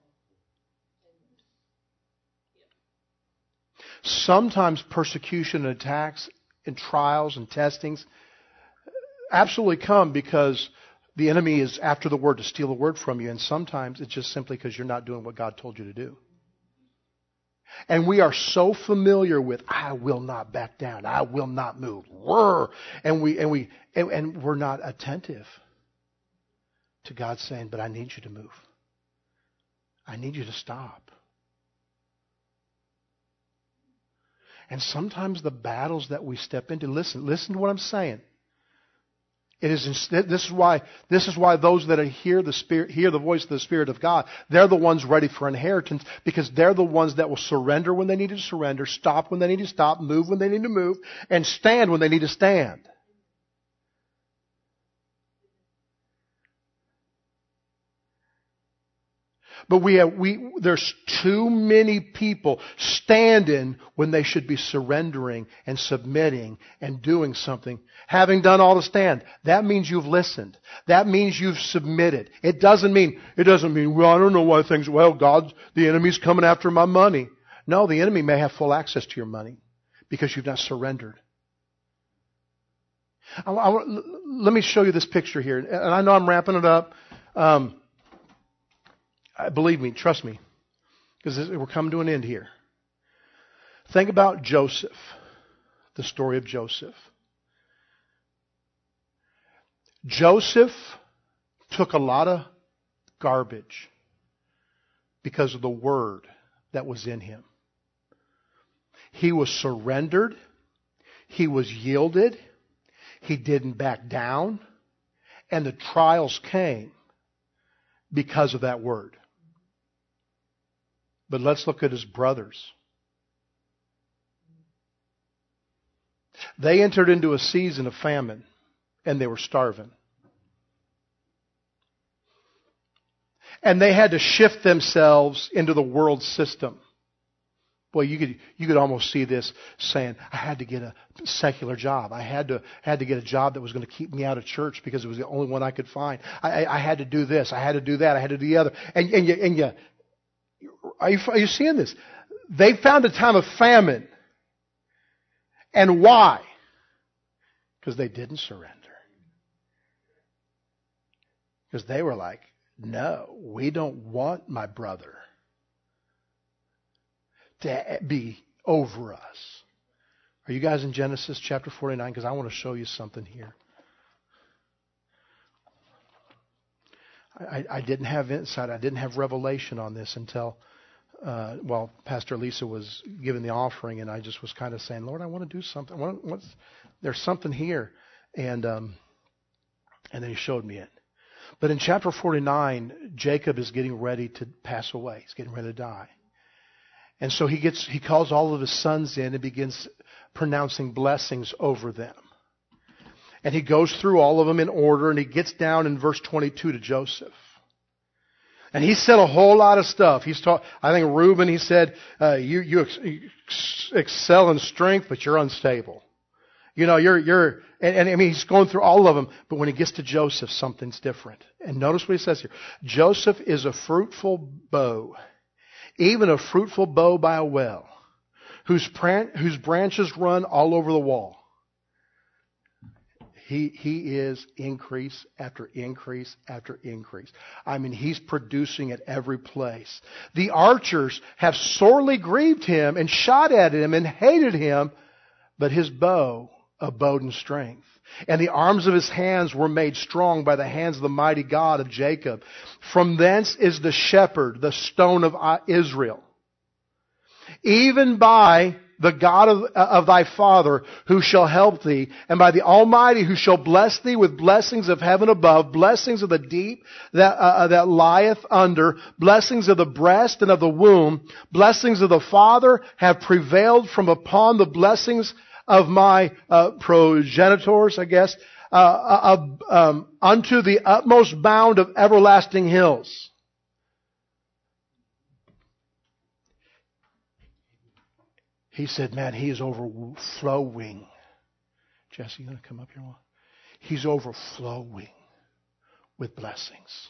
Sometimes persecution and attacks and trials and testings absolutely come because the enemy is after the word to steal the word from you. And sometimes it's just simply because you're not doing what God told you to do. And we are so familiar with, I will not back down. I will not move. Whir. And we and we and, and we're not attentive to God saying, but I need you to move. I need you to stop. And sometimes the battles that we step into, listen, listen to what I'm saying. It is this is why this is why those that hear the Spirit, hear the voice of the Spirit of God, they're the ones ready for inheritance, because they're the ones that will surrender when they need to surrender, stop when they need to stop, move when they need to move, and stand when they need to stand. But we have, we, there's too many people standing when they should be surrendering and submitting and doing something. Having done all to stand, that means you've listened. That means you've submitted. It doesn't mean, it doesn't mean, well, I don't know why things, well, God, the enemy's coming after my money. No, the enemy may have full access to your money because you've not surrendered. I, I, let me show you this picture here. And I know I'm wrapping it up. Um, Believe me, trust me, because we're coming to an end here. Think about Joseph, the story of Joseph. Joseph took a lot of garbage because of the word that was in him. He was surrendered. He was yielded. He didn't back down. And the trials came because of that word. But let's look at his brothers. They entered into a season of famine, and they were starving. And they had to shift themselves into the world system. Boy, you could you could almost see this saying, I had to get a secular job. I had to had to get a job that was going to keep me out of church because it was the only one I could find. I, I, I had to do this. I had to do that. I had to do the other. And, and you, and you, are you are you seeing this? They found a time of famine. And why? Because they didn't surrender. Because they were like, no, we don't want my brother to be over us. Are you guys in Genesis chapter forty-nine? Because I want to show you something here. I, I didn't have insight. I didn't have revelation on this until, uh, well, Pastor Lisa was giving the offering, and I just was kind of saying, Lord, I want to do something. I want, what's, there's something here. And, um, and then he showed me it. But in chapter forty-nine, Jacob is getting ready to pass away. He's getting ready to die. And so he gets, he calls all of his sons in and begins pronouncing blessings over them. And he goes through all of them in order, and he gets down in verse twenty-two to Joseph. And he said a whole lot of stuff. He's taught, I think Reuben, he said, uh, you, you ex- excel in strength, but you're unstable. You know, you're, you're, and, and I mean, he's going through all of them, but when he gets to Joseph, something's different. And notice what he says here. Joseph is a fruitful bow, even a fruitful bow by a well, whose, pran- whose branches run all over the wall. He, he is increase after increase after increase. I mean, he's producing at every place. The archers have sorely grieved him and shot at him and hated him, but his bow abode in strength. And the arms of his hands were made strong by the hands of the mighty God of Jacob. From thence is the shepherd, the stone of Israel. Even by the God of, of thy father, who shall help thee, and by the Almighty, who shall bless thee with blessings of heaven above, blessings of the deep that, uh, that lieth under, blessings of the breast and of the womb, blessings of the Father have prevailed from upon the blessings of my uh, progenitors, I guess, uh, uh, um, unto the utmost bound of everlasting hills. He said, man, he is overflowing. Jesse, you going to come up here? He's overflowing with blessings.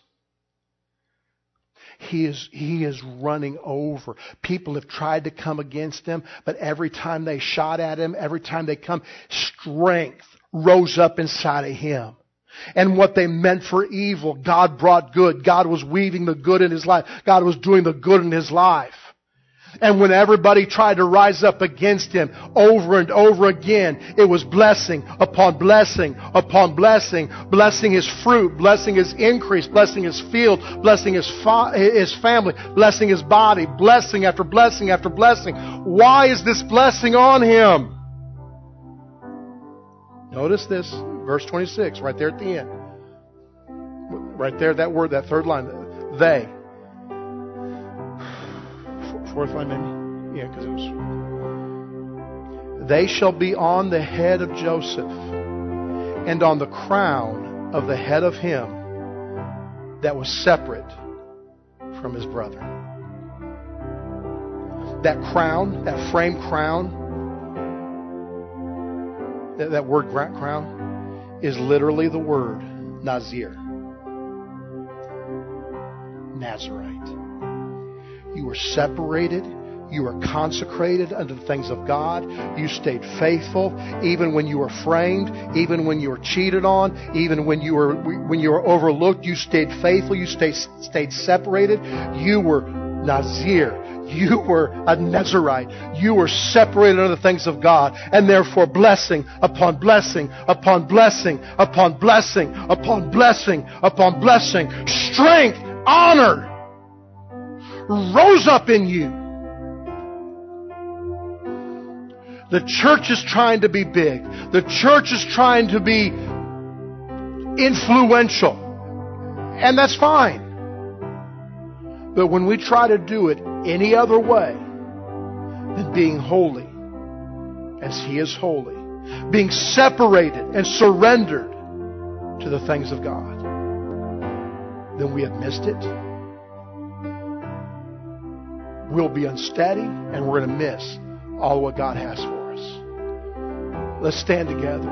He is, he is running over. People have tried to come against him, but every time they shot at him, every time they come, strength rose up inside of him. And what they meant for evil, God brought good. God was weaving the good in his life. God was doing the good in his life. And when everybody tried to rise up against him over and over again, it was blessing upon blessing upon blessing, blessing his fruit, blessing his increase, blessing his field, blessing his, fa- his family, blessing his body, blessing after blessing after blessing. Why is this blessing on him? Notice this, verse twenty-six, right there at the end. Right there, that word, that third line, they. Fourth line maybe? Yeah, because it was... They shall be on the head of Joseph, and on the crown of the head of him that was separate from his brother. That crown, that frame crown, that, that word crown, is literally the word Nazir. Nazarite. You were separated. You were consecrated unto the things of God. You stayed faithful even when you were framed, even when you were cheated on, even when you were when you were overlooked. You stayed faithful. You stayed stayed separated. You were Nazir. You were a Nazarite. You were separated unto the things of God, and therefore blessing upon blessing upon blessing upon blessing upon blessing upon blessing, strength, honor rose up in you. The church is trying to be big. The church is trying to be influential. And that's fine. But when we try to do it any other way than being holy as He is holy, being separated and surrendered to the things of God, then we have missed it. We'll be unsteady, and we're going to miss all what God has for us. Let's stand together.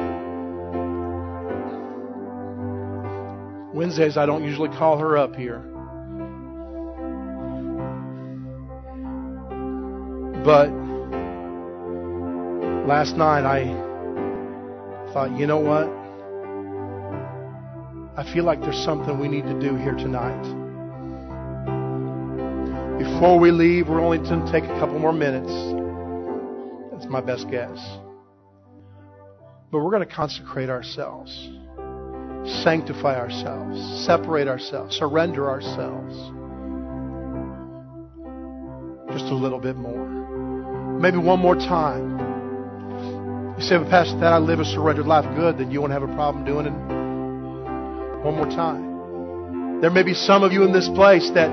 Wednesdays, I don't usually call her up here. But last night I thought, you know what? I feel like there's something we need to do here tonight. Before we leave, we're only going to take a couple more minutes. That's my best guess. But we're going to consecrate ourselves, sanctify ourselves, separate ourselves, surrender ourselves. Just a little bit more. Maybe one more time. You say, but Pastor, that I live a surrendered life. Good, then you won't have a problem doing it. One more time. There may be some of you in this place that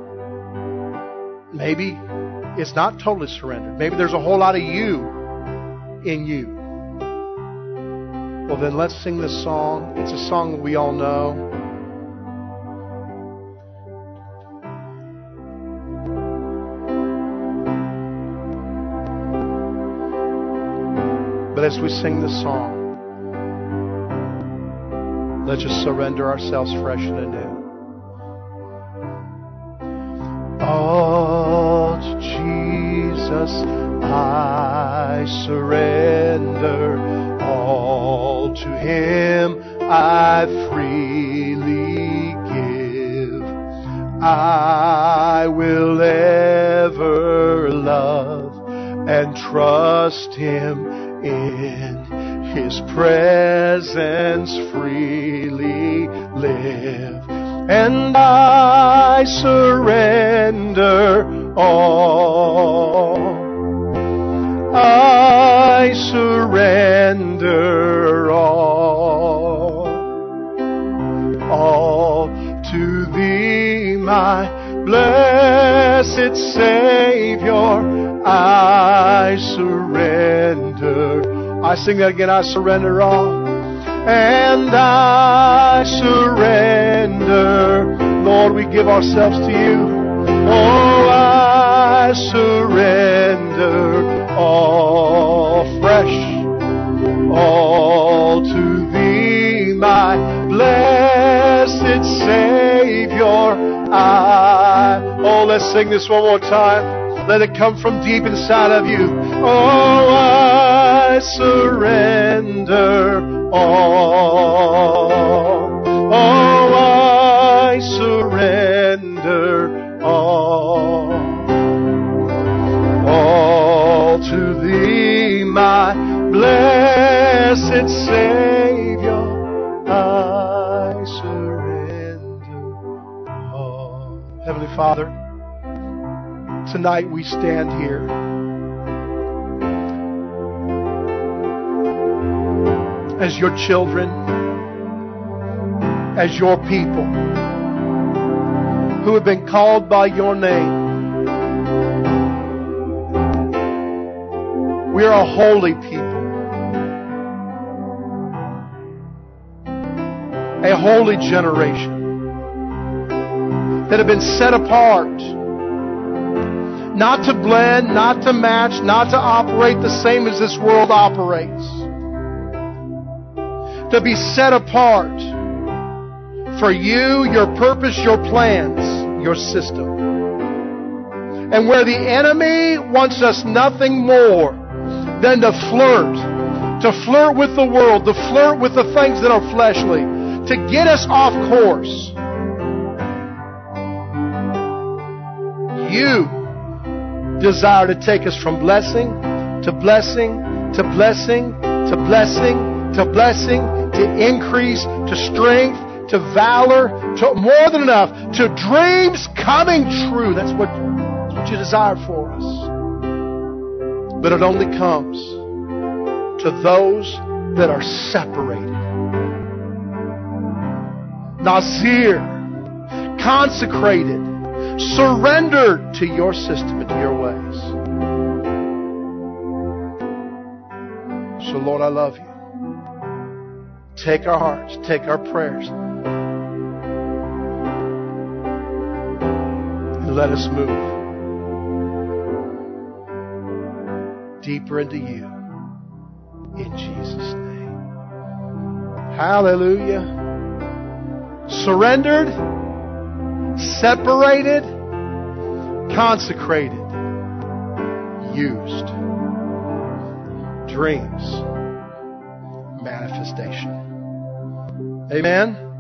maybe it's not totally surrendered. Maybe there's a whole lot of you in you. Well, then let's sing this song. It's a song that we all know. But as we sing this song, let's just surrender ourselves fresh and anew. All to Jesus I surrender. All to Him I freely give. I will ever love and trust trust Him in His presence freely live. And I surrender all. I surrender all. All to Thee, my blessed Savior, I surrender. I sing that again. I surrender all. And I surrender. Lord, we give ourselves to You. Oh, I surrender all fresh. All to Thee, my blessed Savior, I. Oh, let's sing this one more time. Let it come from deep inside of you. Oh, I surrender all. Oh, I surrender all. All to Thee, my blessed Savior, I surrender all. Heavenly Father, tonight we stand here as Your children, as Your people who have been called by Your name. We are a holy people, a holy generation that have been set apart, not to blend, not to match, not to operate the same as this world operates. To be set apart for You, Your purpose, Your plans, Your system. And where the enemy wants us nothing more than to flirt, to flirt with the world, to flirt with the things that are fleshly, to get us off course. You desire to take us from blessing to blessing to blessing to blessing to blessing to increase to strength to valor to more than enough to dreams coming true. That's what, that's what You desire for us. But it only comes to those that are separated. Nazir, consecrated, surrendered to Your system and to Your ways. So Lord, I love You. Take our hearts, take our prayers, and let us move deeper into You. In Jesus' name. Hallelujah. Surrendered, separated, consecrated, used. Dreams, manifestation. Amen.